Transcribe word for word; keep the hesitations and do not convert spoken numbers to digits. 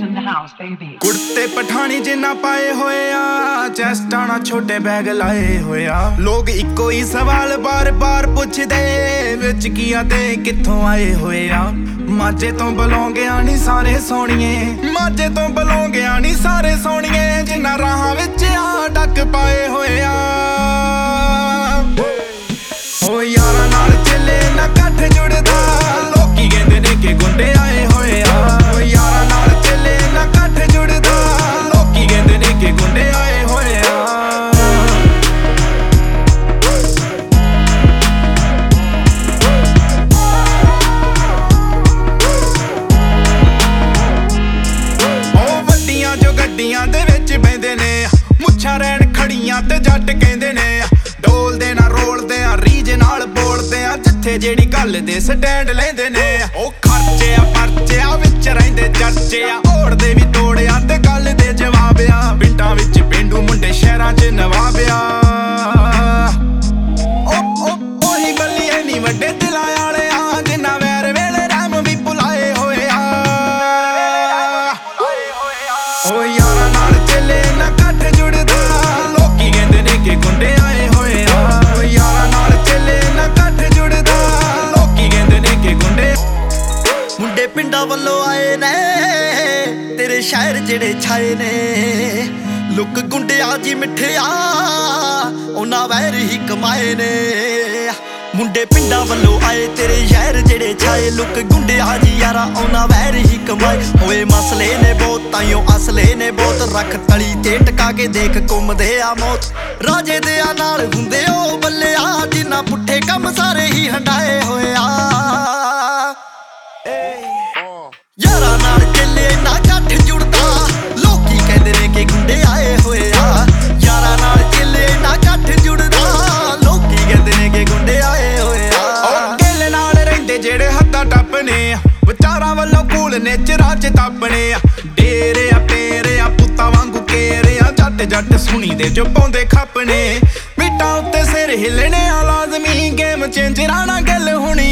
in the house, baby. ਕੁੜਤੇ ਪਠਾਣੀ ਜਿੰਨਾ ਪਾਏ ਹੋਏ ਆ, ਚੈਸਟਾਂ ਨਾਲ ਛੋਟੇ ਬੈਗ ਲਾਏ ਹੋਏ ਆ। ਲੋਕ ਇੱਕੋ ਹੀ ਸਵਾਲ ਬਾਰ-ਬਾਰ ਪੁੱਛਦੇ, ਵਿੱਚ ਕੀ ਆ ਤੇ ਕਿੱਥੋਂ ਆਏ ਹੋਏ ਆ। ਮਾਝੇ ਤੋਂ ਬਲੌਂਗਿਆ ਨੀ ਸਾਰੇ ਸੋਹਣੀਏ, ਮਾਝੇ ਤੋਂ ਬਲੌਂਗਿਆ ਨੀ ਸਾਰੇ ਸੋਹਣੀਏ, ਜਿੰਨਾ ਰਾਹਾਂ ਵਿੱਚ ਆ ਡੱਕ ਪਾਏ ਹੋਏ ਆ। ਓ ਯਾਰਾਂ ਨਾਲ ਚੱਲੇ ਨਾ ਇਕੱਠ ਜੁੜਦਾ, ਲੋਕੀ ਕਹਿੰਦੇ ਨੇ ਕਿ ਗੁੰਡੇ ਆਏ ਹੋਏ ਆ। ਓ ਯਾਰਾਂ ਨਾਲ ਚੱਲੇ ਨਾ ਇਕੱਠ ਜੁੜਦਾ, ਲੋਕੀ ਕਹਿੰਦੇ ਨੇ ਕਿ ਗੁੰਡੇ ਆਏ ਹੋਏ ਆ। ਓ ਵੱਡੀਆਂ ਜੋ ਗੱਡੀਆਂ ਦੇ ਵਿੱਚ ਬਹਿੰਦੇ ਨੇ, ਮੁੱਛਾਂ ਰਹਿਣ ਖੜੀਆਂ ਤੇ ਜੱਟ ਕਹਿੰਦੇ ਨੇ। ਡੋਲਦੇ ਨਾ ਰੋਲਦੇ ਆ, ਰੀਝ ਨਾਲ ਬੋਲਦੇ ਆ, ਜਿੱਥੇ ਜਿਹੜੀ ਗੱਲ ਦੇ ਸਟੈਂਡ ਲੈਂਦੇ ਨੇ। ਉਹ ਖਰਚੇ ਆ ਪਰਚੇ ਆ ਵਿੱਚ ਰਹਿੰਦੇ ਚਰਚੇ ਆ, ਓੜਦੇ ਵੀ ਤੋੜਿਆ ਤੇ ਗੱਲ ਦੇ ਜਵਾਬ ਆ। ਪਿੰਡਾਂ ਵਿੱਚ ਪੇਂਡੂ ਮੁੰਡੇ ਸ਼ਹਿਰਾਂ 'ਚ ਨਵਾਬ ਆ। ਓ ਓ ਉਹੀ ਬੱਲੀਏ ਨੀ ਵੱਡੇ ਦਿਲਾਂ ਵਾਲੇ ਆ, ਜਿੰਨਾ ਵੈਰ ਵੇਲੇ ਰਾਮ ਵੀ ਭੁਲਾਏ ਹੋਏ ਆ। ਓ ਯਾਰਾਂ ਨਾਲ ਚੱਲੇ ਨਾ ਇਕੱਠ ਜੁੜਦਾ, ਲੋਕੀ ਕਹਿੰਦੇ ਨੇ ਕਿ ਗੁੰਡੇ ਆਏ ਹੋਏ ਆ। ਓ ਯਾਰਾਂ ਨਾਲ ਚੱਲੇ ਨਾ ਇਕੱਠ ਜੁੜਦਾ, ਲੋਕੀ ਕਹਿੰਦੇ ਨੇ ਕਿ ਗੁੰਡੇ। ਮੁੰਡੇ ਪਿੰਡਾਂ ਵੱਲੋਂ ਆਏ ਨੇ, ਤੇਰੇ ਸ਼ਹਿਰ ਜਿਹੜੇ ਛਾਏ ਨੇ। ਲੁੱਕ ਗੁੰਡਿਆਂ ਜੀ ਮਿੱਠਿਆ, ਉਹਨਾਂ ਵੈਰ ਹੀ ਕਮਾਏ ਨੇ। ਮੁੰਡੇ ਪਿੰਡਾਂ ਵੱਲੋਂ ਆਏ, ਤੇਰੇ ਸ਼ਹਿਰ ਜਿਹੜੇ ਛਾਏ। ਲੁੱਕ ਗੁੰਡਿਆਂ ਜੀ ਯਾਰਾ, ਉਹਨਾਂ ਵੈਰ ਹੀ ਕਮਾਏ। ਹੋਏ ਮਸਲੇ ਨੇ ਬਹੁਤ, ਤਾਈਓ ਅਸਲੇ ਨੇ ਬਹੁਤ। ਰੱਖ ਤਲੀ ਤੇ ਟਕਾ ਕੇ ਦੇਖ ਘੁੰਮਦੇ ਆ ਮੌਤ। ਰਾਜੇ ਦਿਆਂ ਨਾਲ ਹੁੰਦੇ ਉਹ ਬੱਲਿਆ, ਜਿੰਨਾ ਪੁੱਠੇ ਕੰਮ ਸਾਰੇ ਹੀ ਹੰਡਾਏ ਹੋਏ ਆ। ਯਾਰਾਂ ਨਾਲ ਚੱਲੇ ਨਾ ਇਕੱਠ ਜੁੜਦਾ, ਲੋਕੀ ਕਹਿੰਦੇ ਨੇ ਕਿ ਗੁੰਡੇ ਆਏ ਹੋਏ ਆ। ਯਾਰਾਂ ਨਾਲ ਚੱਲੇ ਨਾ ਇਕੱਠ ਜੁੜਦਾ, ਲੋਕੀ ਕਹਿੰਦੇ ਨੇ ਕਿ ਗੁੰਡੇ ਆਏ ਹੋਏ ਆ। ਉਹ ਗਿੱਲ ਨਾਲ ਰਹਿੰਦੇ ਜਿਹੜੇ ਹੱਦਾਂ ਟੱਪਨੇ ਆ, ਵਿਚਾਰਾਂ ਵੱਲੋਂ ਕੂਲ ਨੇ ਚਿਰਾਂ 'ਚ ਤਾਪਣੇ ਆ। ਡੇਰੇ ਆ ਪੇਰੇ ਆ, ਪੁੱਤਾਂ ਵਾਂਗੂ ਕੇਰੇ ਆ, ਜੱਟ ਜੱਟ ਸੁਣੀ ਦੇ ਜੋ ਪਾਉਂਦੇ ਖਾਪਣੇ। ਮਿੱਟਾਂ ਉੱਤੇ ਸਿਰ ਹਿੱਲਣੇ ਆ ਲਾਜ਼ਮੀ, ਗੇਮ ਚੇਂਜਰਾਂ ਨਾਲ ਗੱਲ ਹੋਣੀ